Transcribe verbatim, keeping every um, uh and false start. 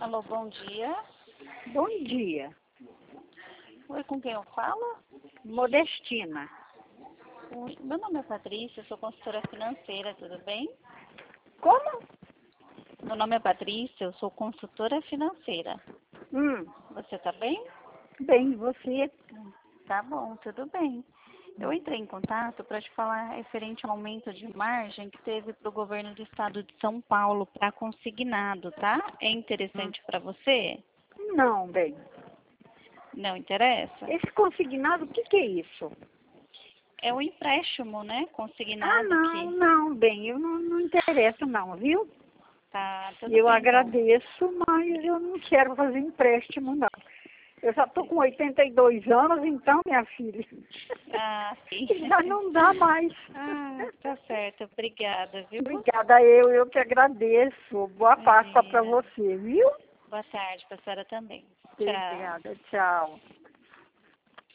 Alô, bom dia. Bom dia. Oi, com quem eu falo? Modestina. Oi, meu nome é Patrícia, eu sou consultora financeira, tudo bem? Como? Meu nome é Patrícia, eu sou consultora financeira. Hum, Você tá bem? bem, você? Tá bom, tudo bem. Eu entrei em contato para te falar referente ao aumento de margem que teve para o governo do estado de São Paulo para consignado, tá? É Hum. interessante para você? Não, bem. Não interessa? Esse consignado, o que, que é isso? É o empréstimo, né? Ah, Consignado não, que não, bem, eu não, não interesso não, viu? tá tudo Eu bem, então. agradeço, mas eu não quero fazer empréstimo, não. Eu já estou com oitenta e dois anos, então, minha filha, Ah, sim. já não dá mais. Ah, tá certo. Obrigada, viu? Obrigada, eu, eu que agradeço. Boa Páscoa para Imagina. você, viu? Boa tarde para a senhora também. Tchau. Obrigada, tchau.